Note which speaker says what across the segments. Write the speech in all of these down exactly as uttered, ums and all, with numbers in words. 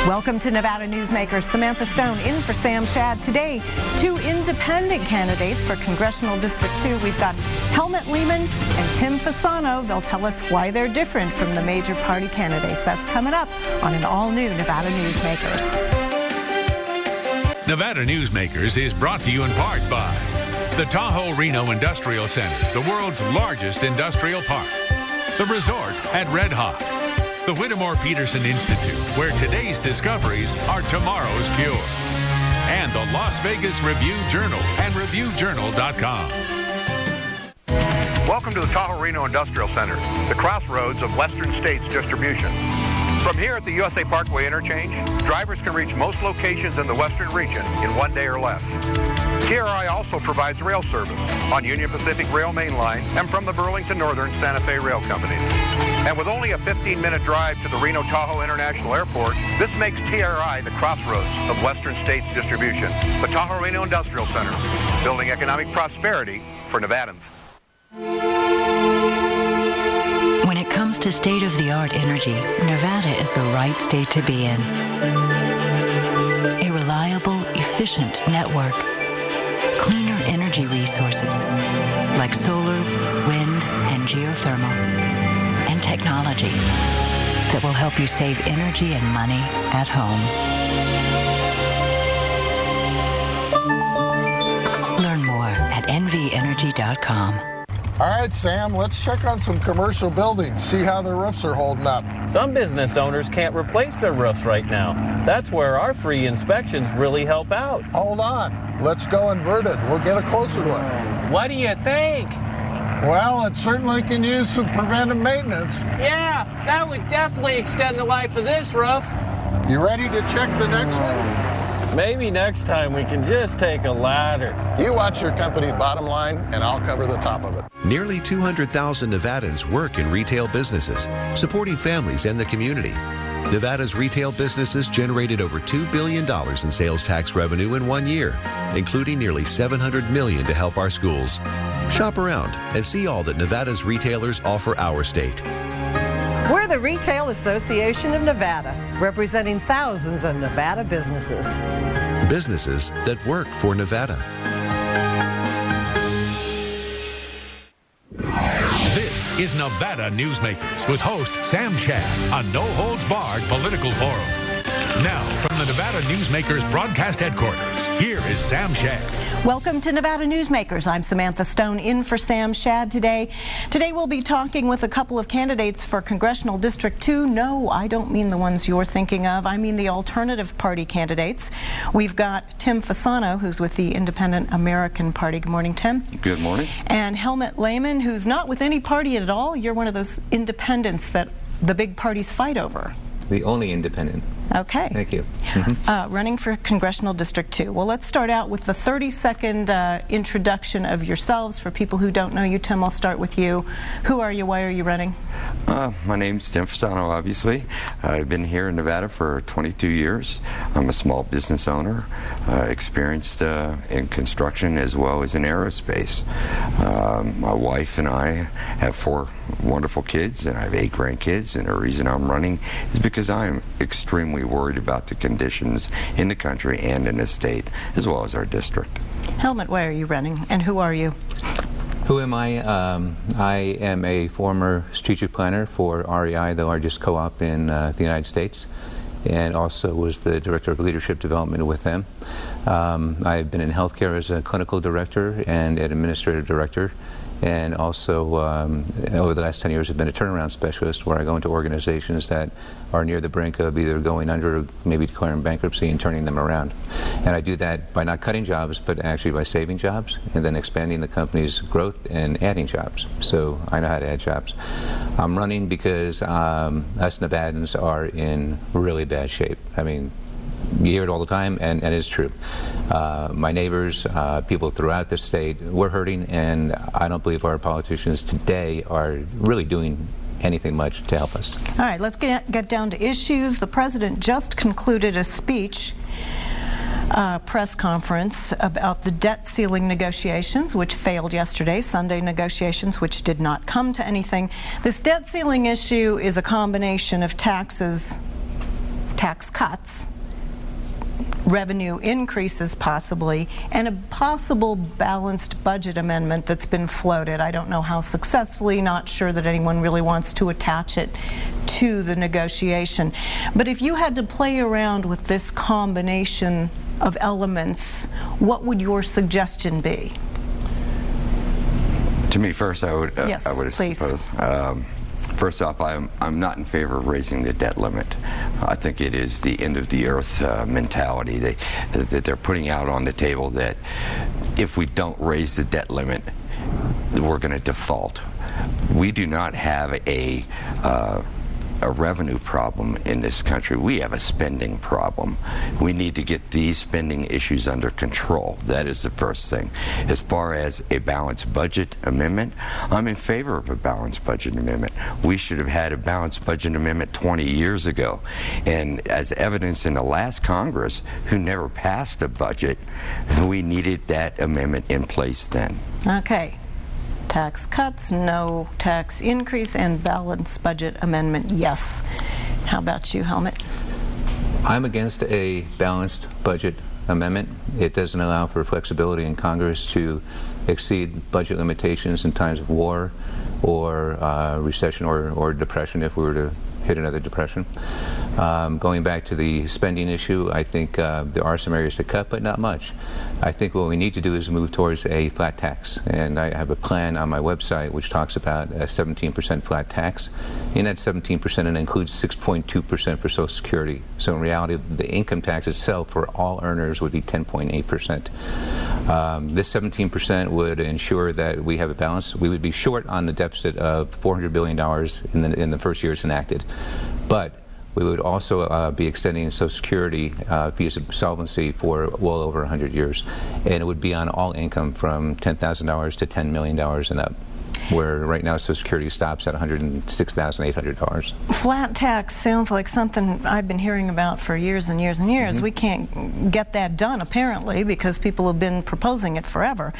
Speaker 1: Welcome to Nevada Newsmakers. Samantha Stone in for Sam Shad. Today, two independent candidates for Congressional District two. We've got Helmut Lehman and Tim Fasano. They'll tell us why they're different from the major party candidates. That's coming up on an all-new Nevada Newsmakers.
Speaker 2: Nevada Newsmakers is brought to you in part by the Tahoe Reno Industrial Center, the world's largest industrial park. The resort at Red Hawk. The Whittemore Peterson Institute, where today's discoveries are tomorrow's cure. And the Las Vegas Review-Journal and Review Journal dot com.
Speaker 3: Welcome to the Tahoe Reno Industrial Center, the crossroads of Western States distribution. From here at the U S A Parkway interchange, drivers can reach most locations in the western region in one day or less. T R I also provides rail service on Union Pacific Rail Main Line and from the Burlington Northern Santa Fe Rail Companies. And with only a fifteen-minute drive to the Reno-Tahoe International Airport, this makes T R I the crossroads of Western States distribution. The Tahoe Reno Industrial Center, building economic prosperity for Nevadans.
Speaker 4: When it comes to state-of-the-art energy, Nevada is the right state to be in. A reliable, efficient network. Cleaner energy resources like solar, wind, and geothermal. And technology that will help you save energy and money at home. Learn more at N V energy dot com.
Speaker 5: All right, Sam, let's check on some commercial buildings, see how the roofs are holding up.
Speaker 6: Some business owners can't replace their roofs right now. That's where our free inspections really help out.
Speaker 5: Hold on. Let's go inverted. We'll get a closer look.
Speaker 6: What do you think?
Speaker 5: Well, it certainly can use some preventive maintenance.
Speaker 6: Yeah, that would definitely extend the life of this roof.
Speaker 5: You ready to check the next one?
Speaker 6: Maybe next time we can just take a ladder.
Speaker 5: You watch your company bottom line, and I'll cover the top of it.
Speaker 7: Nearly two hundred thousand Nevadans work in retail businesses, supporting families and the community. Nevada's retail businesses generated over two billion dollars in sales tax revenue in one year, including nearly seven hundred million dollars to help our schools. Shop around and see all that Nevada's retailers offer our state.
Speaker 8: We're the Retail Association of Nevada, representing thousands of Nevada businesses.
Speaker 7: Businesses that work for Nevada.
Speaker 2: This is Nevada Newsmakers with host Sam Shad on No Holds Barred Political Forum. Now, from the Nevada Newsmakers broadcast headquarters, here is Sam Shad.
Speaker 1: Welcome to Nevada Newsmakers. I'm Samantha Stone in for Sam Shad today. Today we'll be talking with a couple of candidates for Congressional District two. No, I don't mean the ones you're thinking of. I mean the alternative party candidates. We've got Tim Fasano, who's with the Independent American Party. Good morning, Tim.
Speaker 9: Good morning.
Speaker 1: And Helmut Lehman, who's not with any party at all. You're one of those independents that the big parties fight over.
Speaker 9: The only independent.
Speaker 1: Okay.
Speaker 9: Thank you. Mm-hmm.
Speaker 1: Uh, running for Congressional District two. Well, let's start out with the thirty-second uh, introduction of yourselves. For people who don't know you, Tim, I'll start with you. Who are you? Why are you running?
Speaker 9: Uh, my name's Tim Fasano, obviously. I've been here in Nevada for twenty-two years. I'm a small business owner, uh, experienced uh, in construction as well as in aerospace. Um, my wife and I have four wonderful kids, and I have eight grandkids, and the reason I'm running is because I'm extremely worried about the conditions in the country and in the state, as well as our district.
Speaker 1: Helmut, why are you running, and who are you?
Speaker 10: Who am I? Um, I am a former strategic planner for R E I, the largest co-op in uh, the United States, and also was the director of leadership development with them. Um, I've been in healthcare as a clinical director and an administrative director, and also um, over the last ten years have been a turnaround specialist, where I go into organizations that are near the brink of either going under or maybe declaring bankruptcy and turning them around. And I do that by not cutting jobs, but actually by saving jobs and then expanding the company's growth and adding jobs. So I know how to add jobs. I'm running because um, us Nevadans are in really bad shape. I mean, you hear it all the time, and, and it's true. Uh, my neighbors, uh, people throughout the state, we're hurting, and I don't believe our politicians today are really doing anything much to help us.
Speaker 1: All right, let's get, get down to issues. The president just concluded a speech, uh, press conference about the debt ceiling negotiations, which failed yesterday, Sunday negotiations, which did not come to anything. This debt ceiling issue is a combination of taxes, tax cuts, revenue increases possibly, and a possible balanced budget amendment that's been floated. I don't know how successfully, not sure that anyone really wants to attach it to the negotiation. But if you had to play around with this combination of elements, what would your suggestion be?
Speaker 9: To me, first, I would, uh,
Speaker 1: yes,
Speaker 9: I would
Speaker 1: please.
Speaker 9: suppose. Um, First off, I'm, I'm not in favor of raising the debt limit. I think it is the end of the earth uh, mentality they, that they're putting out on the table, that if we don't raise the debt limit, we're going to default. We do not have a uh, a revenue problem in this country. We have a spending problem. We need to get these spending issues under control. That is the first thing. As far as a balanced budget amendment, I'm in favor of a balanced budget amendment. We should have had a balanced budget amendment twenty years ago. And as evidenced in the last Congress, who never passed a budget, we needed that amendment in place then.
Speaker 1: Okay. Tax cuts, no tax increase, and balanced budget amendment, yes. How about you, Helmut?
Speaker 10: I'm against a balanced budget amendment. It doesn't allow for flexibility in Congress to exceed budget limitations in times of war or uh, recession or, or depression, if we were to hit another depression. Um, going back to the spending issue, I think uh, there are some areas to cut, but not much. I think what we need to do is move towards a flat tax, and I have a plan on my website which talks about a seventeen percent flat tax. In that seventeen percent, it includes six point two percent for Social Security. So in reality, the income tax itself for all earners would be ten point eight percent. Um, this seventeen percent would ensure that we have a balance. We would be short on the deficit of four hundred billion dollars in the, in the first year it's enacted. But we would also uh, be extending Social Security uh, visa solvency for well over one hundred years. And it would be on all income from ten thousand dollars to ten million dollars and up, where right now Social Security stops at one hundred six thousand eight hundred dollars.
Speaker 1: Flat tax sounds like something I've been hearing about for years and years and years. Mm-hmm. We can't get that done, apparently, because people have been proposing it forever.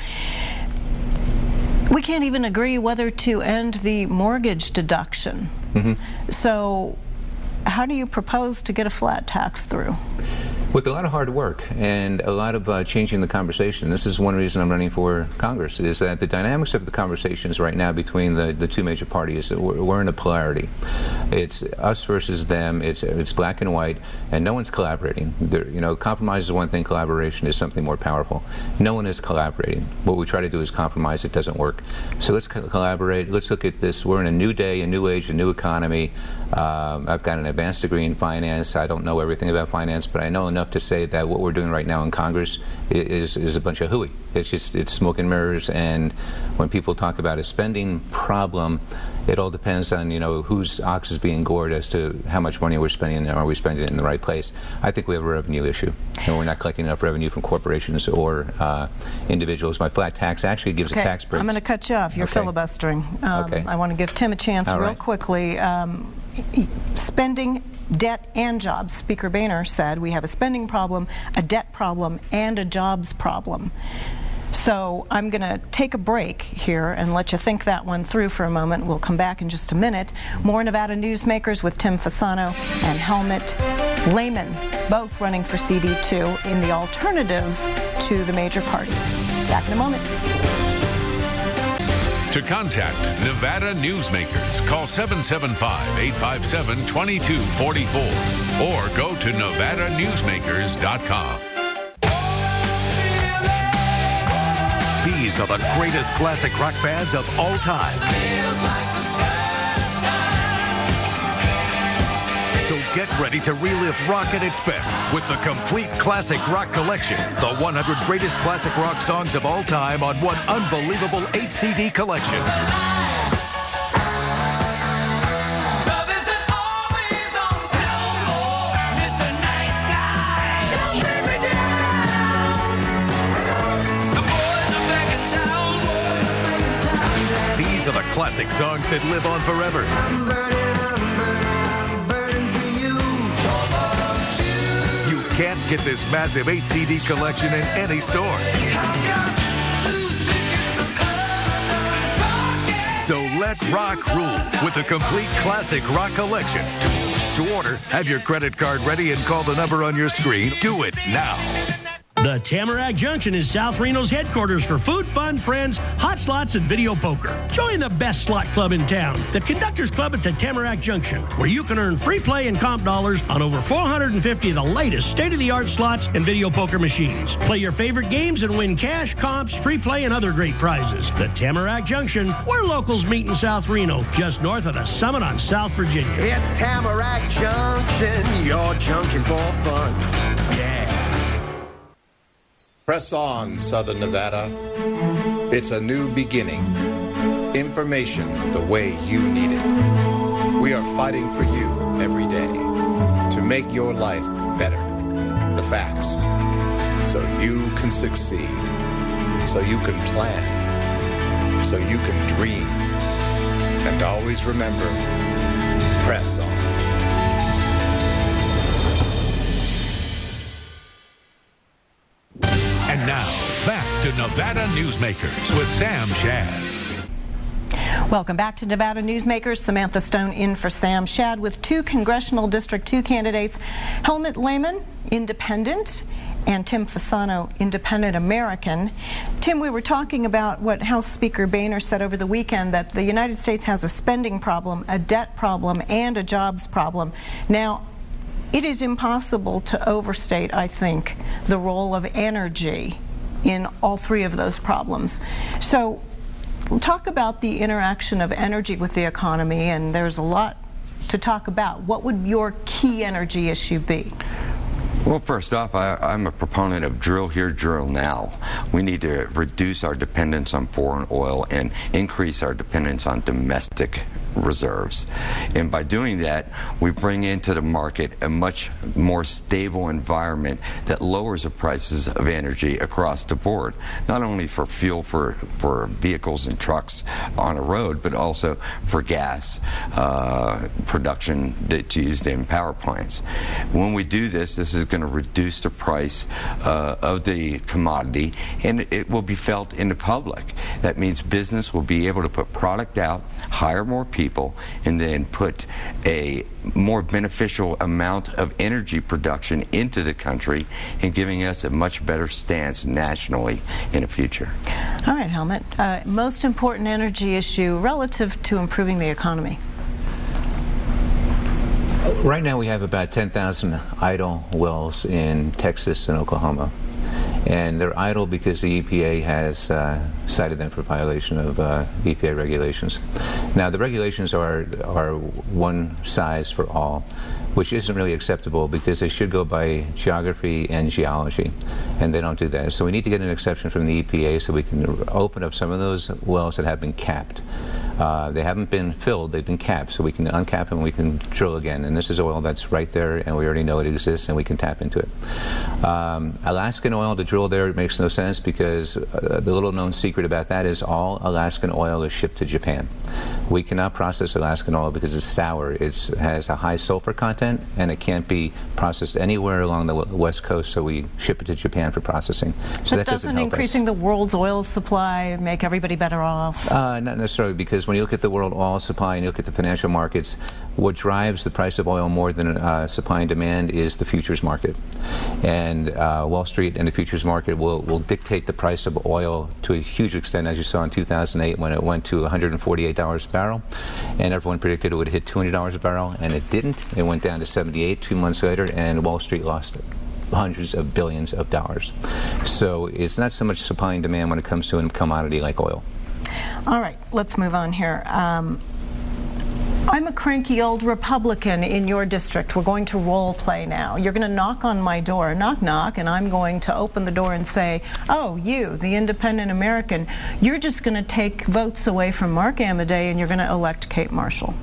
Speaker 1: We can't even agree whether to end the mortgage deduction. Mm-hmm. So how do you propose to get a flat tax through?
Speaker 10: With a lot of hard work and a lot of uh, changing the conversation. This is one reason I'm running for Congress, is that the dynamics of the conversations right now between the, the two major parties, we're, we're in a polarity. It's us versus them. It's it's black and white, and no one's collaborating. There, you know, compromise is one thing. Collaboration is something more powerful. No one is collaborating. What we try to do is compromise. It doesn't work. So let's co- collaborate. Let's look at this. We're in a new day, a new age, a new economy. Um, I've got an advanced degree in finance. I don't know everything about finance, but I know enough to say that what we're doing right now in Congress is is a bunch of hooey. It's just it's smoke and mirrors. And when people talk about a spending problem, it all depends on, you know, whose ox is being gored as to how much money we're spending and are we spending it in the right place. I think we have a revenue issue, and we're not collecting enough revenue from corporations or uh, individuals. My flat tax actually gives
Speaker 1: okay.
Speaker 10: a tax break.
Speaker 1: I'm going to cut you off. You're
Speaker 10: okay.
Speaker 1: filibustering. Um,
Speaker 10: okay.
Speaker 1: I want to give Tim a chance
Speaker 10: all
Speaker 1: real
Speaker 10: right.
Speaker 1: quickly. Um, spending, debt, and jobs. Speaker Boehner said we have a spending problem, a debt problem, and a jobs problem. So I'm going to take a break here and let you think that one through for a moment. We'll come back in just a minute. More Nevada Newsmakers with Tim Fasano and Helmut Lehman, both running for C D two in the alternative to the major parties. Back in a moment.
Speaker 2: To contact Nevada Newsmakers, call seven seven five, eight five seven, two two four four or go to nevada newsmakers dot com.
Speaker 11: These are the greatest classic rock bands of all time. So get ready to relive rock at its best with the complete classic rock collection. The one hundred greatest classic rock songs of all time on one unbelievable eight C D collection. These are the classic songs that live on forever. You can't get this massive eight C D collection in any store. So Let rock rule with the complete classic rock collection. To order, have your credit card ready and call the number on your screen. Do it now.
Speaker 12: The Tamarack Junction is South Reno's headquarters for food, fun, friends, hot slots, and video poker. Join the best slot club in town, the Conductors Club at the Tamarack Junction, where you can earn free play and comp dollars on over four hundred fifty of the latest state-of-the-art slots and video poker machines. Play your favorite games and win cash, comps, free play, and other great prizes. The Tamarack Junction, where locals meet in South Reno, just north of the Summit on South Virginia.
Speaker 13: It's Tamarack Junction, your junction for fun.
Speaker 12: Yeah.
Speaker 14: Press on, Southern Nevada. It's a new beginning. Information the way you need it. We are fighting for you every day to make your life better. The facts. So you can succeed. So you can plan. So you can dream. And always remember, press on.
Speaker 2: And now, back to Nevada Newsmakers with Sam Shad.
Speaker 1: Welcome back to Nevada Newsmakers. Samantha Stone in for Sam Shad with two Congressional District two candidates, Helmut Lehman, Independent, and Tim Fasano, Independent American. Tim, we were talking about what House Speaker Boehner said over the weekend, that the United States has a spending problem, a debt problem, and a jobs problem. Now, it is impossible to overstate, I think, the role of energy in all three of those problems. So talk about the interaction of energy with the economy, and there's a lot to talk about. What would your key energy issue be?
Speaker 9: Well, first off, I, I'm a proponent of drill here, drill now. We need to reduce our dependence on foreign oil and increase our dependence on domestic reserves. And by doing that, we bring into the market a much more stable environment that lowers the prices of energy across the board, not only for fuel for, for vehicles and trucks on a road, but also for gas uh, production that's used in power plants. When we do this, this is going to reduce the price uh, of the commodity, and it will be felt in the public. That means business will be able to put product out, hire more people, and then put a more beneficial amount of energy production into the country, and giving us a much better stance nationally in the future.
Speaker 1: All right, Helmut. Uh, most important energy issue relative to improving the economy?
Speaker 10: Right now we have about ten thousand idle wells in Texas and Oklahoma. And they're idle because the E P A has uh, cited them for violation of uh, E P A regulations. Now, the regulations are are one size for all, which isn't really acceptable because they should go by geography and geology, and they don't do that. So we need to get an exception from the E P A so we can open up some of those wells that have been capped. Uh, they haven't been filled, they've been capped, so we can uncap them and we can drill again. And this is oil that's right there, and we already know it exists, and we can tap into it. Um, Alaskan oil to drill there makes no sense because uh, the little known secret about that is all Alaskan oil is shipped to Japan. We cannot process Alaskan oil because it's sour. It's, it has a high sulfur content, and it can't be processed anywhere along the west coast, so we ship it to Japan for processing. So
Speaker 1: but
Speaker 10: that doesn't,
Speaker 1: doesn't
Speaker 10: help
Speaker 1: increasing
Speaker 10: us.
Speaker 1: the world's oil supply make everybody better off?
Speaker 10: Uh, not necessarily, because when you look at the world oil supply and you look at the financial markets, what drives the price of oil more than uh, supply and demand is the futures market. And uh, Wall Street and the futures market will, will dictate the price of oil to a huge extent, as you saw in two thousand eight when it went to one hundred forty-eight dollars a barrel. And everyone predicted it would hit two hundred dollars a barrel, and it didn't. It went down to seventy-eight two months later, and Wall Street lost it. Hundreds of billions of dollars. So it's not so much supply and demand when it comes to a commodity like oil.
Speaker 1: All right, let's move on here. Um, I'm a cranky old Republican in your district. We're going to role play now. You're going to knock on my door, knock, knock, and I'm going to open the door and say, oh, you, the Independent American, you're just going to take votes away from Mark Amodei and you're going to elect Kate Marshall.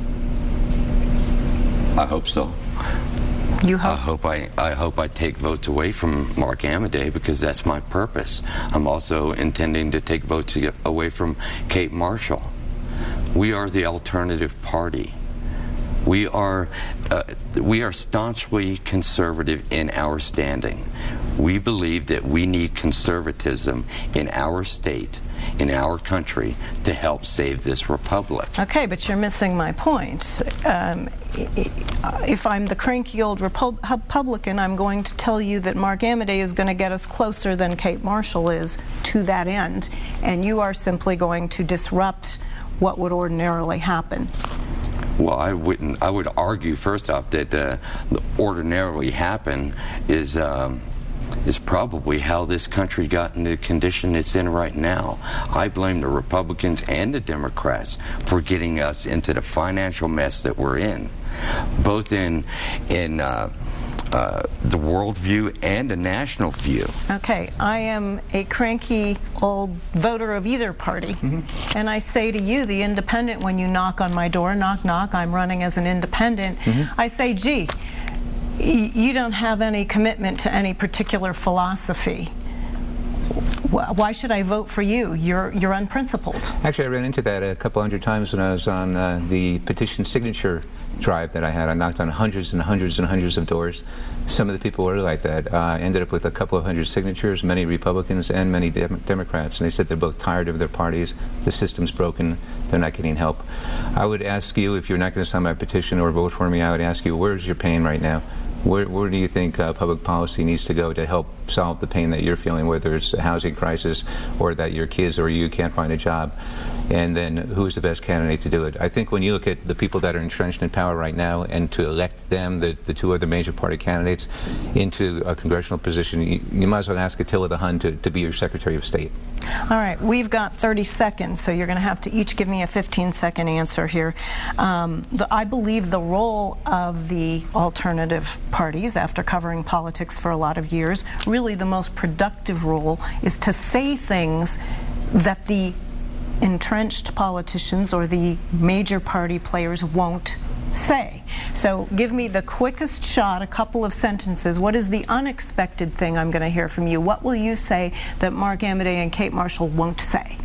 Speaker 9: I hope so.
Speaker 1: You hope?
Speaker 9: I hope I, I hope I take votes away from Mark Amodei because that's my purpose. I'm also intending to take votes to get away from Kate Marshall. We are the alternative party. We are uh, we are staunchly conservative in our standing. We believe that we need conservatism in our state, in our country, to help save this republic.
Speaker 1: Okay, but you're missing my point. Um, if I'm the cranky old Repub- Republican, I'm going to tell you that Mark Amodei is going to get us closer than Kate Marshall is to that end, and you are simply going to disrupt what would ordinarily happen.
Speaker 9: Well, I wouldn't. I would argue first off that uh, ordinarily happen is um, is probably how this country got in the condition it's in right now. I blame the Republicans and the Democrats for getting us into the financial mess that we're in, both in in uh, uh, the world view and the national view.
Speaker 1: Okay, I am a cranky old voter of either party, mm-hmm. and I say to you, the independent, when you knock on my door, knock, knock, I'm running as an independent, mm-hmm. I say, gee, y- you don't have any commitment to any particular philosophy. Why should I vote for you? You're you're unprincipled.
Speaker 10: Actually, I ran into that a couple hundred times when I was on uh, the petition signature drive that I had. I knocked on hundreds and hundreds and hundreds of doors. Some of the people were like that. I uh, ended up with a couple of hundred signatures, many Republicans and many Dem- Democrats, and they said they're both tired of their parties. The system's broken. They're not getting help. I would ask you, if you're not going to sign my petition or vote for me, I would ask you, where's your pain right now? Where, where do you think uh, public policy needs to go to help solve the pain that you're feeling, whether it's a housing crisis or that your kids or you can't find a job? And then who's the best candidate to do it? I think when you look at the people that are entrenched in power right now and to elect them, the, the two other major party candidates, into a congressional position, you, you might as well ask Attila the Hun to, to be your Secretary of State.
Speaker 1: All right, we've got thirty seconds, so you're going to have to each give me a fifteen second answer here. Um, the, I believe the role of the alternative parties, after covering politics for a lot of years, really the most productive role is to say things that the entrenched politicians or the major party players won't say. So give me the quickest shot, a couple of sentences. What is the unexpected thing I'm going to hear from you? What will you say that Mark Amodei and Kate Marshall won't say?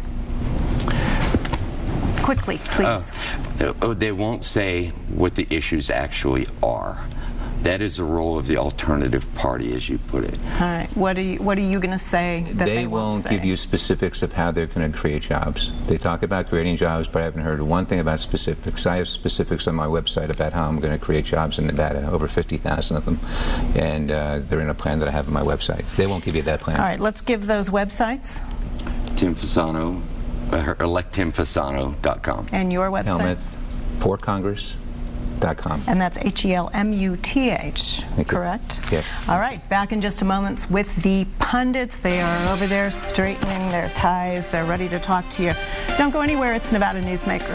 Speaker 1: Quickly, please.
Speaker 9: Uh, they won't say what the issues actually are. That is the role of the alternative party, as you put it.
Speaker 1: All right. What are you, what are you going to say that they,
Speaker 10: they won't,
Speaker 1: won't say?
Speaker 10: give you specifics of how they're going to create jobs. They talk about creating jobs, but I haven't heard one thing about specifics. I have specifics on my website about how I'm going to create jobs in Nevada, over fifty thousand of them, and uh, they're in a plan that I have on my website. They won't give you that plan.
Speaker 1: All right. Let's give those websites.
Speaker 9: Tim Fasano, uh, elect tim fasano dot com.
Speaker 1: And your website?
Speaker 10: Helmuth for Congress.
Speaker 1: And that's H E L M U T H, correct?
Speaker 10: Yes.
Speaker 1: All right, back in just a moment with the pundits. They are over there straightening their ties. They're ready to talk to you. Don't go anywhere. It's Nevada Newsmakers.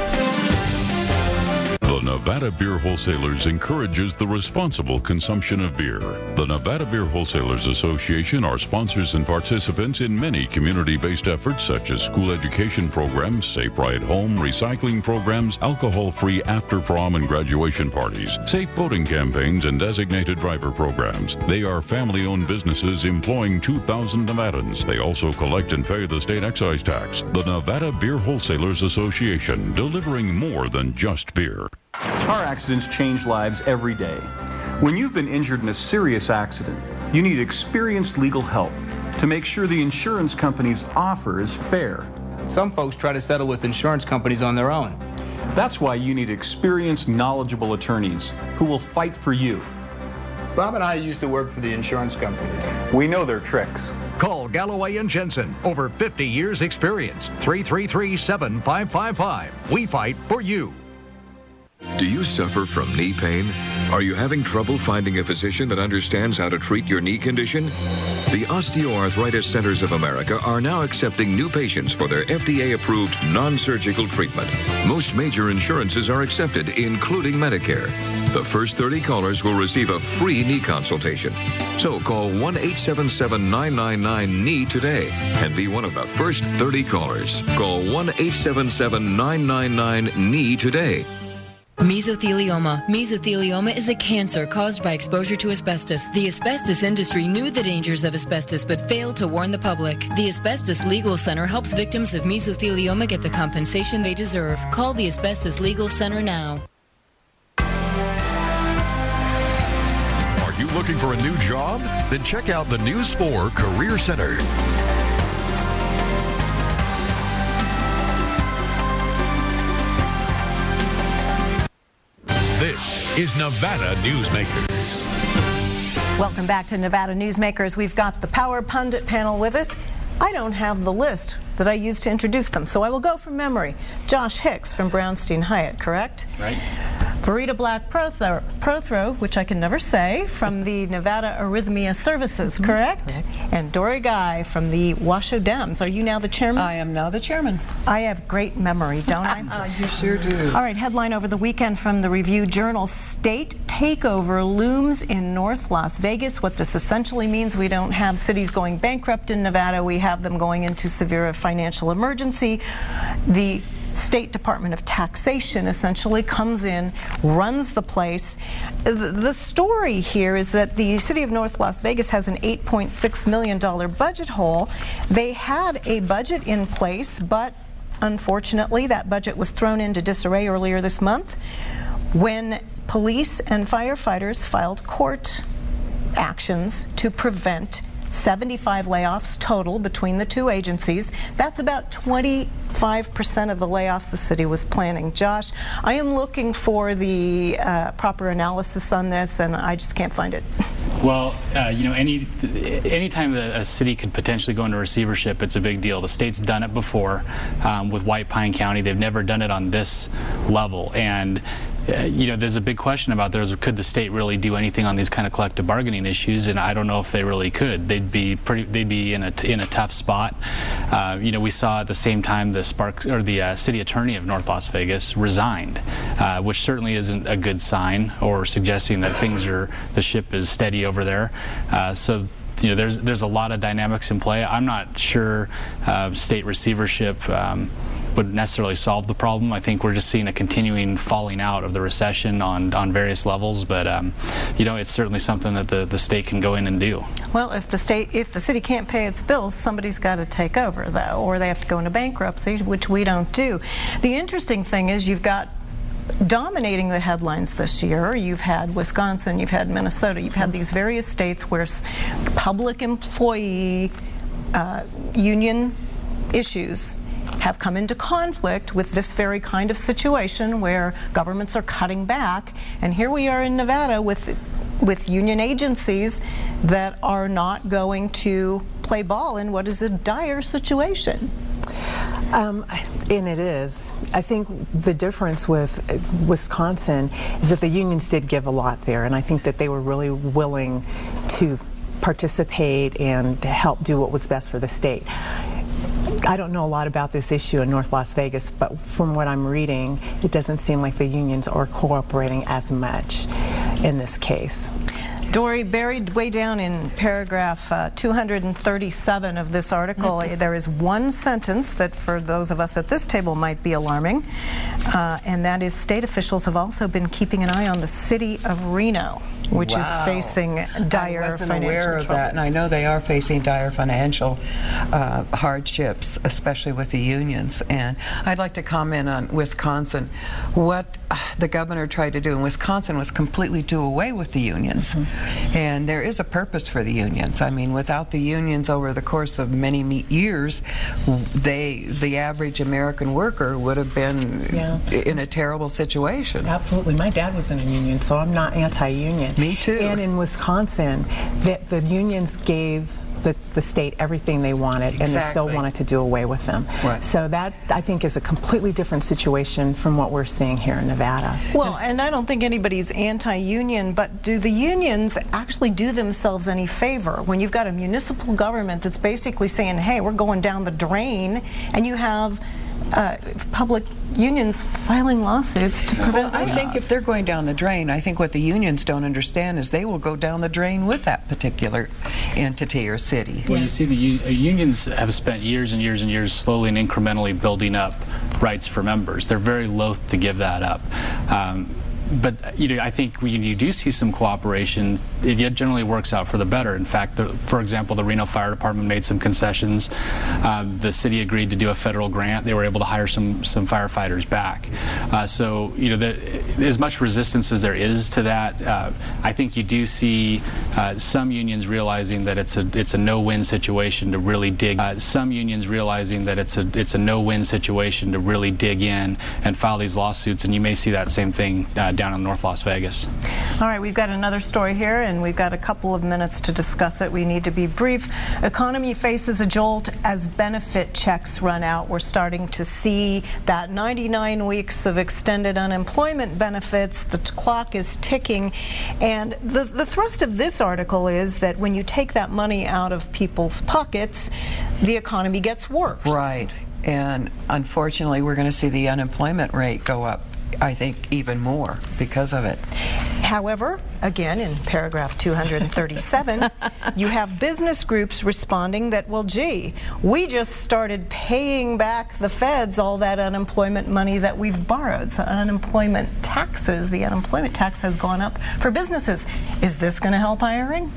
Speaker 15: The Nevada Beer Wholesalers encourages the responsible consumption of beer. The Nevada Beer Wholesalers Association are sponsors and participants in many community-based efforts such as school education programs, safe ride home, recycling programs, alcohol-free after-prom and graduation parties, safe boating campaigns, and designated driver programs. They are family-owned businesses employing two thousand Nevadans. They also collect and pay the state excise tax. The Nevada Beer Wholesalers Association, delivering more than just beer.
Speaker 16: Car accidents change lives every day. When you've been injured in a serious accident, you need experienced legal help to make sure the insurance company's offer is fair.
Speaker 17: Some folks try to settle with insurance companies on their own.
Speaker 16: That's why you need experienced, knowledgeable attorneys who will fight for you.
Speaker 17: Bob and I used to work for the insurance companies.
Speaker 16: We know their tricks.
Speaker 11: Call Galloway and Jensen. Over fifty years experience. three three three, seven five five five. We fight for you.
Speaker 18: Do you suffer from knee pain? Are you having trouble finding a physician that understands how to treat your knee condition? The Osteoarthritis Centers of America are now accepting new patients for their F D A-approved non-surgical treatment. Most major insurances are accepted, including Medicare. The first thirty callers will receive a free knee consultation. So call one eight seven seven, nine nine nine, K N E E today and be one of the first thirty callers. Call one eight seven seven, nine nine nine, K N E E today.
Speaker 19: Mesothelioma. Mesothelioma is a cancer caused by exposure to asbestos. The asbestos industry knew the dangers of asbestos but failed to warn the public. The Asbestos Legal Center helps victims of mesothelioma get the compensation they deserve. Call the Asbestos Legal Center now.
Speaker 11: looking for a new job? Then check out the News four Career Center.
Speaker 2: This is Nevada Newsmakers.
Speaker 1: Welcome back to Nevada Newsmakers. We've got the Power Pundit panel with us. I don't have the list that I used to introduce them, so I will go from memory. Josh Hicks from Brownstein Hyatt, correct?
Speaker 20: Right.
Speaker 1: Verita Black Prothro, Prothro, which I can never say, from the Nevada Arrhythmia Services, mm-hmm. correct? correct? And Dory Guy from the Washoe Dems. Are you now the chairman?
Speaker 20: I am now the chairman.
Speaker 1: I have great memory, don't I?
Speaker 20: You sure do.
Speaker 1: All right, headline over the weekend from the Review Journal: State takeover looms in North Las Vegas. What this essentially means, we don't have cities going bankrupt in Nevada. We have them going into severe financial emergency. The State Department of Taxation essentially comes in, runs the place. The story here is that the city of North Las Vegas has an eight point six million dollars budget hole. They had a budget in place, but unfortunately that budget was thrown into disarray earlier this month when police and firefighters filed court actions to prevent seventy-five layoffs total between the two agencies. That's about twenty-five percent of the layoffs the city was planning. Josh, I am looking for the uh, proper analysis on this, and I just can't find it.
Speaker 17: Well, uh, you know, any anytime that a city could potentially go into receivership, it's a big deal. The state's done it before um, with White Pine County. They've never done it on this level, and uh, you know, there's a big question about there's could the state really do anything on these kind of collective bargaining issues, and I don't know if they really could. They'd be pretty. They'd be in a in a tough spot. Uh, you know, we saw at the same time the Sparks or the uh, city attorney of North Las Vegas resigned, uh, which certainly isn't a good sign or suggesting that things are the ship is steady over there. Uh, so. You know, there's there's a lot of dynamics in play. I'm not sure uh, state receivership um, would necessarily solve the problem. I think we're just seeing a continuing falling out of the recession on, on various levels. But um, you know, it's certainly something that the, the state can go in and do.
Speaker 1: Well, if the state if the city can't pay its bills, somebody's got to take over, though, or they have to go into bankruptcy, which we don't do. The interesting thing is you've got dominating the headlines this year. You've had Wisconsin, you've had Minnesota, you've had these various states where public employee uh, union issues have come into conflict with this very kind of situation where governments are cutting back. And here we are in Nevada with with union agencies that are not going to play ball in what is a dire situation.
Speaker 21: Um, and it is. I think the difference with Wisconsin is that the unions did give a lot there, and I think that they were really willing to participate and help do what was best for the state. I don't know a lot about this issue in North Las Vegas, but from what I'm reading, it doesn't seem like the unions are cooperating as much in this case.
Speaker 1: Dory, buried way down in paragraph uh, two hundred thirty-seven of this article, mm-hmm. there is one sentence that for those of us at this table might be alarming, uh, and that is state officials have also been keeping an eye on the city of Reno, which
Speaker 20: wow.
Speaker 1: is facing dire
Speaker 20: I wasn't
Speaker 1: financial
Speaker 20: aware of
Speaker 1: troubles.
Speaker 20: that, and I know they are facing dire financial uh, hardships, especially with the unions. And I'd like to comment on Wisconsin. What uh, the governor tried to do in Wisconsin was completely do away with the unions. Mm-hmm. And there is a purpose for the unions. I mean, without the unions over the course of many years, they, the average American worker would have been yeah. in a terrible situation.
Speaker 21: Absolutely. My dad was in a union, so I'm not anti-union.
Speaker 20: Me too.
Speaker 21: And in Wisconsin, the, the unions gave the, the state everything they wanted, exactly. and they still wanted to do away with them.
Speaker 20: Right.
Speaker 21: So that, I think, is a completely different situation from what we're seeing here in Nevada.
Speaker 1: Well, and I don't think anybody's anti-union, but do the unions actually do themselves any favor when you've got a municipal government that's basically saying, hey, we're going down the drain, and you have Uh, public unions filing lawsuits to prevent
Speaker 20: well, I think if they're going down the drain, I think what the unions don't understand is they will go down the drain with that particular entity or city.
Speaker 17: Well, yeah. you see, the u- unions have spent years and years and years slowly and incrementally building up rights for members. They're very loath to give that up. Um, but you know, I think when you do see some cooperation, it generally works out for the better. In fact, the, for example, the Reno Fire Department made some concessions. Uh, the city agreed to do a federal grant. They were able to hire some some firefighters back. Uh, so you know, there, as much resistance as there is to that, uh, I think you do see uh, some unions realizing that it's a it's a no-win situation to really dig. Uh, some unions realizing that it's a it's a no-win situation to really dig in and file these lawsuits, and you may see that same thing uh, down in North Las Vegas.
Speaker 1: All right, we've got another story here, and we've got a couple of minutes to discuss it. We need to be brief. Economy faces a jolt as benefit checks run out. We're starting to see that ninety-nine weeks of extended unemployment benefits. The clock is ticking, and the, the thrust of this article is that when you take that money out of people's pockets, the economy gets worse.
Speaker 20: Right. And unfortunately, we're going to see the unemployment rate go up, I think, even more because of it.
Speaker 1: However, again, in paragraph two hundred thirty-seven, you have business groups responding that, well, gee, we just started paying back the feds all that unemployment money that we've borrowed. So unemployment taxes, the unemployment tax has gone up for businesses. Is this going to help hiring?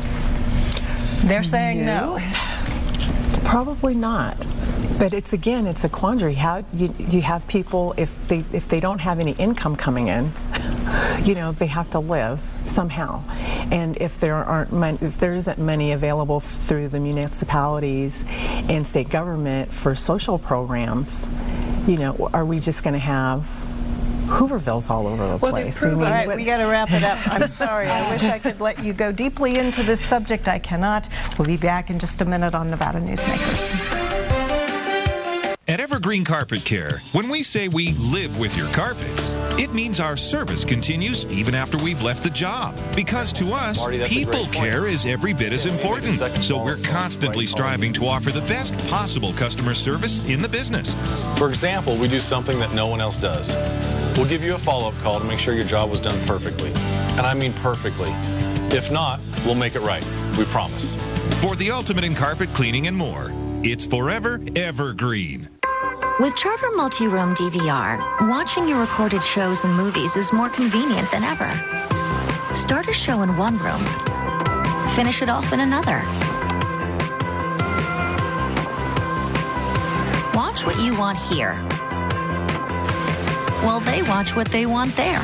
Speaker 1: They're saying no. no.
Speaker 21: Probably not. But it's, again, it's a quandary. How you you have people, if they if they don't have any income coming in, you know, they have to live somehow. And if there aren't money, if there isn't money available through the municipalities and state government for social programs, you know, are we just going to have Hoovervilles all over the
Speaker 1: well,
Speaker 21: place?
Speaker 1: I mean, all right, what... we got to wrap it up. I'm sorry. I wish I could let you go deeply into this subject. I cannot. We'll be back in just a minute on Nevada Newsmakers.
Speaker 11: At Evergreen Carpet Care, when we say we live with your carpets, it means our service continues even after we've left the job. Because to us, Marty, people care is every bit as important. So we're constantly striving to offer the best possible customer service in the business.
Speaker 3: For example, we do something that no one else does. We'll give you a follow-up call to make sure your job was done perfectly. And I mean perfectly. If not, we'll make it right. We promise.
Speaker 11: For the ultimate in carpet cleaning and more, it's forever Evergreen.
Speaker 22: With Charter Multi-Room D V R, watching your recorded shows and movies is more convenient than ever. Start a show in one room, finish it off in another. Watch what you want here, while they watch what they want there.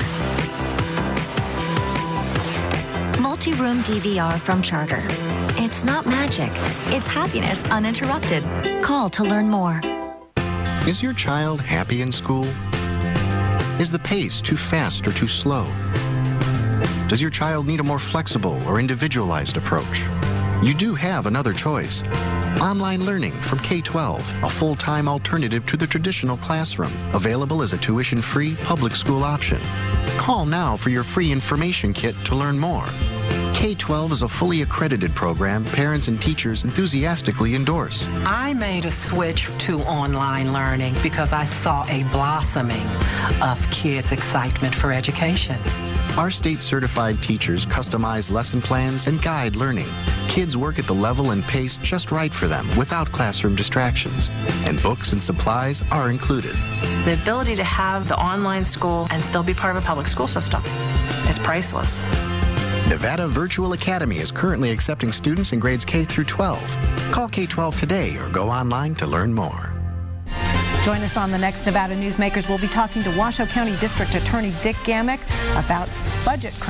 Speaker 22: Multi-Room D V R from Charter. It's not magic. It's happiness uninterrupted. Call to learn more.
Speaker 23: Is your child happy in school? Is the pace too fast or too slow? Does your child need a more flexible or individualized approach? You do have another choice. Online learning from K twelve, a full-time alternative to the traditional classroom, available as a tuition-free public school option. Call now for your free information kit to learn more. K twelve is a fully accredited program parents and teachers enthusiastically endorse.
Speaker 24: I made a switch to online learning because I saw a blossoming of kids' excitement for education.
Speaker 23: Our state-certified teachers customize lesson plans and guide learning. Kids work at the level and pace just right for them without classroom distractions. And books and supplies are included.
Speaker 25: The ability to have the online school and still be part of a public school system is priceless.
Speaker 23: Nevada Virtual Academy is currently accepting students in grades K through twelve. Call K twelve today or go online to learn more.
Speaker 1: Join us on the next Nevada Newsmakers. We'll be talking to Washoe County District Attorney Dick Gamick about budget crunch.